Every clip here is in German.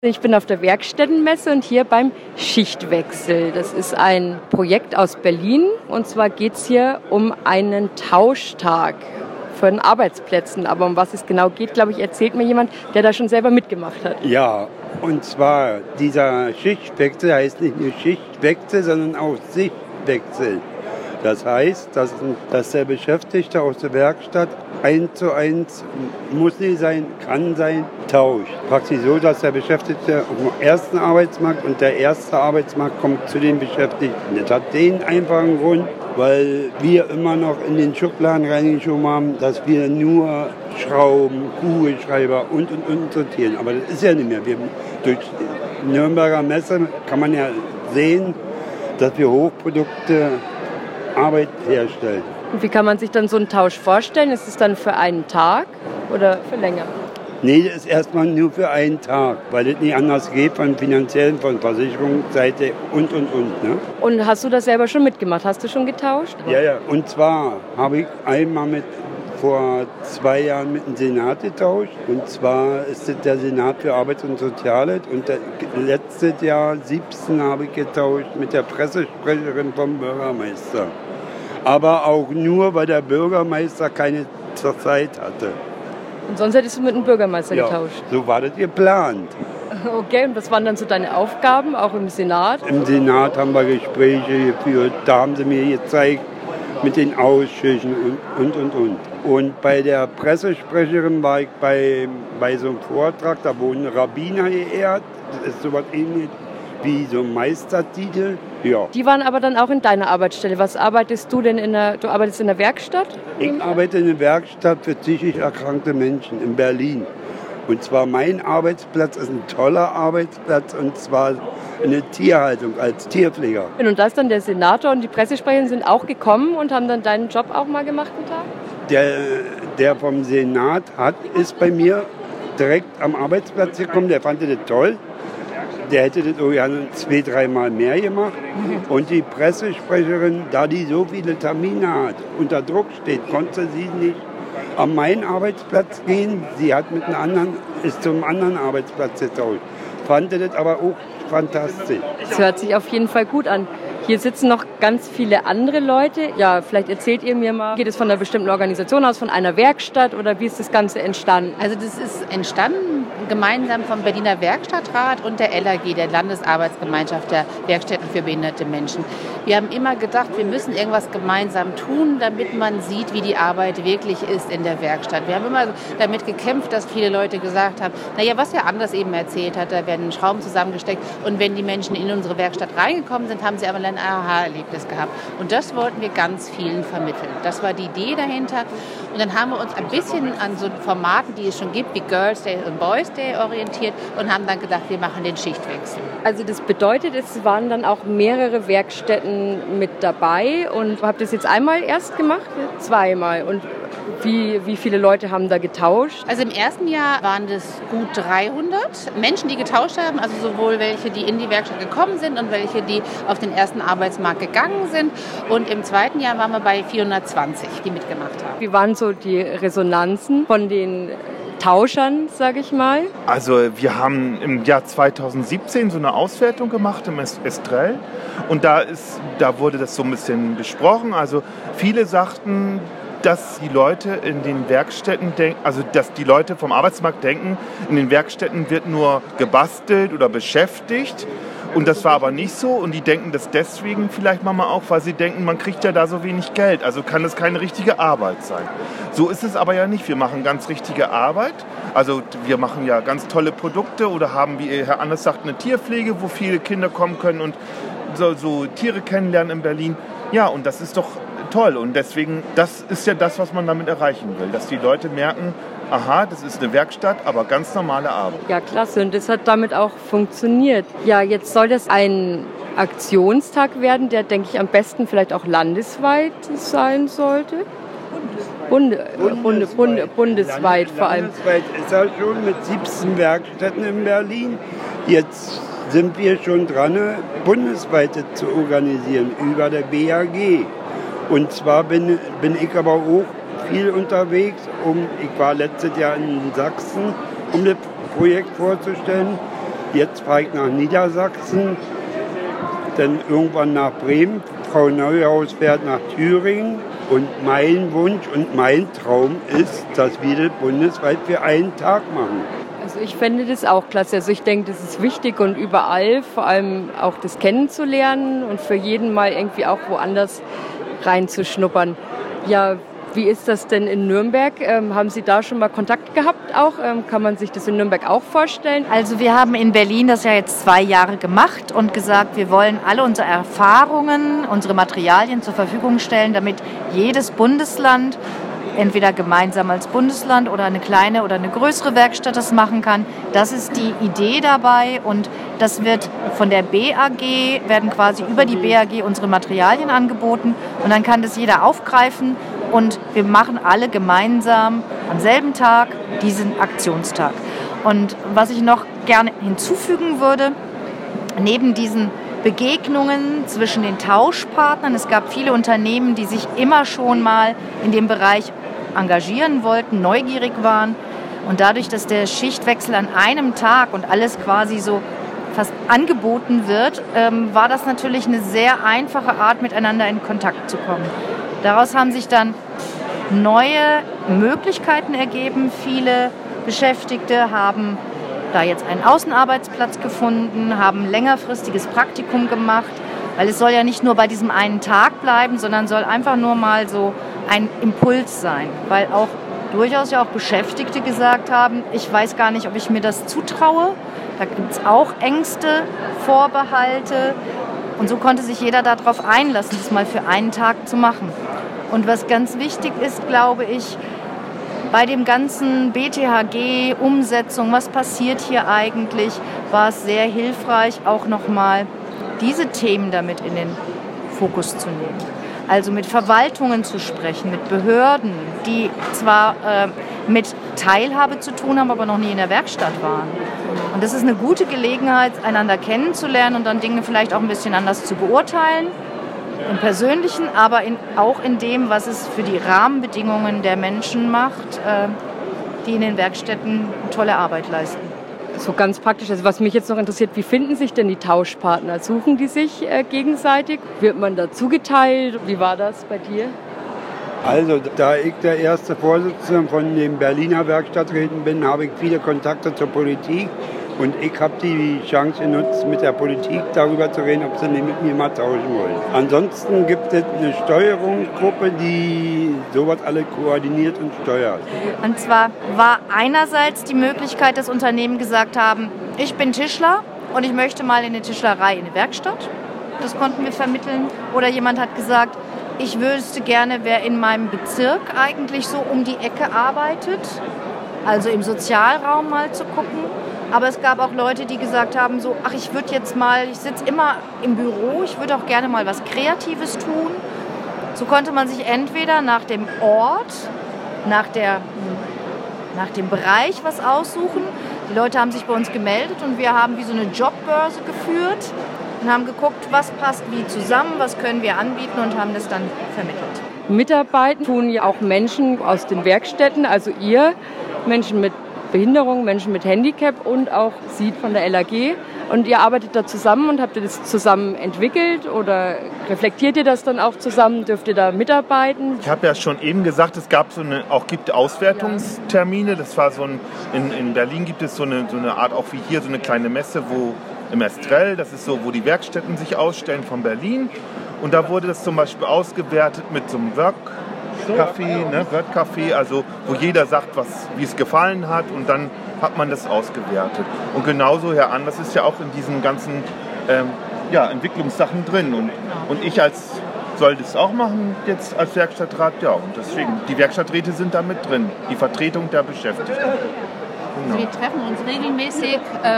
Ich bin auf der Werkstättenmesse und hier beim Schichtwechsel. Das ist ein Projekt aus Berlin und zwar geht es hier um einen Tauschtag von Arbeitsplätzen. Aber um was es genau geht, glaube ich, erzählt mir jemand, der da schon selber mitgemacht hat. Ja, und zwar dieser Schichtwechsel heißt nicht nur Schichtwechsel, sondern auch Sichtwechsel. Das heißt, dass der Beschäftigte aus der Werkstatt 1:1, muss nicht sein, kann sein, tauscht. Praktisch so, dass der Beschäftigte auf dem ersten Arbeitsmarkt und der erste Arbeitsmarkt kommt zu den Beschäftigten. Das hat den einfachen Grund, weil wir immer noch in den Schubladen reingeschoben haben, dass wir nur Schrauben, Kugelschreiber und sortieren. Aber das ist ja nicht mehr. Durch die Nürnberger Messe kann man ja sehen, dass wir Hochprodukte Arbeit herstellen. Und wie kann man sich dann so einen Tausch vorstellen? Ist es dann für einen Tag oder für länger? Nee, das ist erstmal nur für einen Tag, weil es nicht anders geht von finanziellen, von Versicherungsseite und. Ne? Und hast du das selber schon mitgemacht? Hast du schon getauscht? Ja. Und zwar habe ich einmal vor 2 Jahren mit dem Senat getauscht. Und zwar ist es der Senat für Arbeit und Soziales. Und letztes Jahr, 2017, habe ich getauscht mit der Pressesprecherin vom Bürgermeister. Aber auch nur, weil der Bürgermeister keine Zeit hatte. Und sonst hättest du mit dem Bürgermeister getauscht? So war das geplant. Okay, und was waren dann so deine Aufgaben, auch im Senat? Im Senat haben wir Gespräche geführt. Da haben sie mir gezeigt, mit den Ausschüssen und. Und bei der Pressesprecherin war ich bei so einem Vortrag, da wurden Rabbiner geehrt. Das ist sowas ähnlich wie so ein Meistertitel. Ja. Die waren aber dann auch in deiner Arbeitsstelle. Was arbeitest du denn du arbeitest in der Werkstatt? Ich arbeite in der Werkstatt für psychisch erkrankte Menschen in Berlin. Und zwar mein Arbeitsplatz ist ein toller Arbeitsplatz und zwar eine Tierhaltung als Tierpfleger. Und da ist dann der Senator und die Pressesprecherin sind auch gekommen und haben dann deinen Job auch mal gemacht einen Tag? Der vom Senat ist bei mir direkt am Arbeitsplatz gekommen, der fand das toll. Der hätte das auch gerne 2-3 Mal mehr gemacht. Und die Pressesprecherin, da die so viele Termine hat, unter Druck steht, konnte sie nicht an meinen Arbeitsplatz gehen. Sie hat ist zum anderen Arbeitsplatz getauscht. Fand das aber auch fantastisch. Das hört sich auf jeden Fall gut an. Hier sitzen noch ganz viele andere Leute. Ja, vielleicht erzählt ihr mir mal, geht es von einer bestimmten Organisation aus, von einer Werkstatt oder wie ist das Ganze entstanden? Also das ist entstanden gemeinsam vom Berliner Werkstattrat und der LAG, der Landesarbeitsgemeinschaft der Werkstätten für behinderte Menschen. Wir haben immer gedacht, wir müssen irgendwas gemeinsam tun, damit man sieht, wie die Arbeit wirklich ist in der Werkstatt. Wir haben immer damit gekämpft, dass viele Leute gesagt haben, naja, was ja Anders eben erzählt hat, da werden Schrauben zusammengesteckt und wenn die Menschen in unsere Werkstatt reingekommen sind, haben sie aber ein Aha-Erlebnis gehabt. Und das wollten wir ganz vielen vermitteln. Das war die Idee dahinter. Und dann haben wir uns ein bisschen an so Formaten, die es schon gibt, wie Girls Day und Boys Day orientiert und haben dann gedacht, wir machen den Schichtwechsel. Also das bedeutet, es waren dann auch mehrere Werkstätten mit dabei und habt ihr das jetzt einmal erst gemacht? Zweimal. Und wie viele Leute haben da getauscht? Also im ersten Jahr waren das gut 300 Menschen, die getauscht haben. Also sowohl welche, die in die Werkstatt gekommen sind und welche, die auf den ersten Arbeitsmarkt gegangen sind. Und im zweiten Jahr waren wir bei 420, die mitgemacht haben. Wie waren so die Resonanzen von den Tauschern, sage ich mal? Also wir haben im Jahr 2017 so eine Auswertung gemacht im Estrell und da wurde das so ein bisschen besprochen. Also viele sagten, dass die Leute in den Werkstätten dass die Leute vom Arbeitsmarkt denken, in den Werkstätten wird nur gebastelt oder beschäftigt. Und das war aber nicht so und die denken das deswegen vielleicht manchmal auch, weil sie denken, man kriegt ja da so wenig Geld, also kann das keine richtige Arbeit sein. So ist es aber ja nicht, wir machen ganz richtige Arbeit, also wir machen ja ganz tolle Produkte oder haben, wie Herr Anders sagt, eine Tierpflege, wo viele Kinder kommen können und so Tiere kennenlernen in Berlin. Ja, und das ist doch toll und deswegen, das ist ja das, was man damit erreichen will, dass die Leute merken, aha, das ist eine Werkstatt, aber ganz normale Arbeit. Ja, klasse. Und das hat damit auch funktioniert. Ja, jetzt soll das ein Aktionstag werden, der, denke ich, am besten vielleicht auch landesweit sein sollte. Bundesweit vor allem. Landesweit ist er schon mit 17 Werkstätten in Berlin. Jetzt sind wir schon dran, bundesweite zu organisieren über der BAG. Und zwar bin ich aber auch viel unterwegs. Ich war letztes Jahr in Sachsen, um das Projekt vorzustellen. Jetzt fahre ich nach Niedersachsen, dann irgendwann nach Bremen. Frau Neuhaus fährt nach Thüringen. Und mein Wunsch und mein Traum ist, dass wir das bundesweit für einen Tag machen. Also ich fände das auch klasse. Also ich denke, das ist wichtig und überall, vor allem auch das kennenzulernen und für jeden mal irgendwie auch woanders reinzuschnuppern. Ja, wie ist das denn in Nürnberg? Haben Sie da schon mal Kontakt gehabt auch? Kann man sich das in Nürnberg auch vorstellen? Also wir haben in Berlin das ja jetzt 2 Jahre gemacht und gesagt, wir wollen alle unsere Erfahrungen, unsere Materialien zur Verfügung stellen, damit jedes Bundesland entweder gemeinsam als Bundesland oder eine kleine oder eine größere Werkstatt das machen kann. Das ist die Idee dabei und das wird von der BAG, werden quasi über die BAG unsere Materialien angeboten und dann kann das jeder aufgreifen und wir machen alle gemeinsam am selben Tag diesen Aktionstag. Und was ich noch gerne hinzufügen würde, neben diesen Begegnungen zwischen den Tauschpartnern, es gab viele Unternehmen, die sich immer schon mal in dem Bereich engagieren wollten, neugierig waren. Und dadurch, dass der Schichtwechsel an einem Tag und alles quasi so fast angeboten wird, war das natürlich eine sehr einfache Art, miteinander in Kontakt zu kommen. Daraus haben sich dann neue Möglichkeiten ergeben. Viele Beschäftigte haben da jetzt einen Außenarbeitsplatz gefunden, haben längerfristiges Praktikum gemacht, weil es soll ja nicht nur bei diesem einen Tag bleiben, sondern soll einfach nur mal so ein Impuls sein, weil auch durchaus ja auch Beschäftigte gesagt haben, ich weiß gar nicht, ob ich mir das zutraue. Da gibt es auch Ängste, Vorbehalte und so konnte sich jeder darauf einlassen, das mal für einen Tag zu machen. Und was ganz wichtig ist, glaube ich, bei dem ganzen BTHG-Umsetzung, was passiert hier eigentlich, war es sehr hilfreich, auch nochmal diese Themen damit in den Fokus zu nehmen. Also mit Verwaltungen zu sprechen, mit Behörden, die zwar mit Teilhabe zu tun haben, aber noch nie in der Werkstatt waren. Und das ist eine gute Gelegenheit, einander kennenzulernen und dann Dinge vielleicht auch ein bisschen anders zu beurteilen. Im Persönlichen, aber auch in dem, was es für die Rahmenbedingungen der Menschen macht, die in den Werkstätten tolle Arbeit leisten. So ganz praktisch, also was mich jetzt noch interessiert, wie finden sich denn die Tauschpartner? Suchen die sich gegenseitig? Wird man da zugeteilt? Wie war das bei dir? Also, da ich der erste Vorsitzende von den Berliner Werkstatträten bin, habe ich viele Kontakte zur Politik. Und ich habe die Chance genutzt, mit der Politik darüber zu reden, ob sie nicht mit mir mal tauschen wollen. Ansonsten gibt es eine Steuerungsgruppe, die sowas alle koordiniert und steuert. Und zwar war einerseits die Möglichkeit, dass Unternehmen gesagt haben, ich bin Tischler und ich möchte mal in eine Tischlerei, in eine Werkstatt. Das konnten wir vermitteln. Oder jemand hat gesagt, ich wüsste gerne, wer in meinem Bezirk eigentlich so um die Ecke arbeitet. Also im Sozialraum mal zu gucken. Aber es gab auch Leute, die gesagt haben, so, ach, ich sitze immer im Büro, ich würde auch gerne mal was Kreatives tun. So konnte man sich entweder nach dem Ort, nach dem Bereich was aussuchen. Die Leute haben sich bei uns gemeldet und wir haben wie so eine Jobbörse geführt und haben geguckt, was passt wie zusammen, was können wir anbieten und haben das dann vermittelt. Mitarbeiten tun ja auch Menschen aus den Werkstätten, also ihr, Menschen mit Behinderung, Menschen mit Handicap und auch Sie von der LAG. Und ihr arbeitet da zusammen und habt ihr das zusammen entwickelt oder reflektiert ihr das dann auch zusammen? Dürft ihr da mitarbeiten? Ich habe ja schon eben gesagt, es gibt Auswertungstermine. Das war in Berlin gibt es so eine Art, auch wie hier, so eine kleine Messe, wo im Estrell, das ist so, wo die Werkstätten sich ausstellen von Berlin. Und da wurde das zum Beispiel ausgewertet mit so einem Wordcafé, also wo jeder sagt, wie es gefallen hat und dann hat man das ausgewertet. Und genauso, Herr Anders ist ja auch in diesen ganzen Entwicklungssachen drin und ich soll das auch machen jetzt als Werkstattrat, ja, und deswegen, die Werkstatträte sind da mit drin, die Vertretung der Beschäftigten. Genau. Wir treffen uns regelmäßig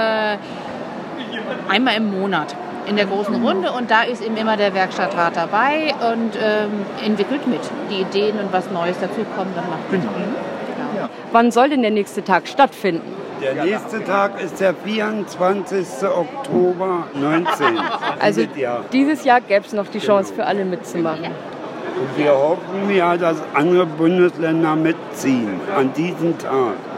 einmal im Monat in der großen Runde und da ist eben immer der Werkstattrat dabei und entwickelt mit die Ideen und was Neues dazu kommt, dann macht Genau. Ja. Wann soll denn der nächste Tag stattfinden? Der nächste Tag ist der 24. Oktober 19. Also dieses Jahr gäbe es noch die Chance für alle mitzumachen. Und wir hoffen ja, dass andere Bundesländer mitziehen an diesem Tag.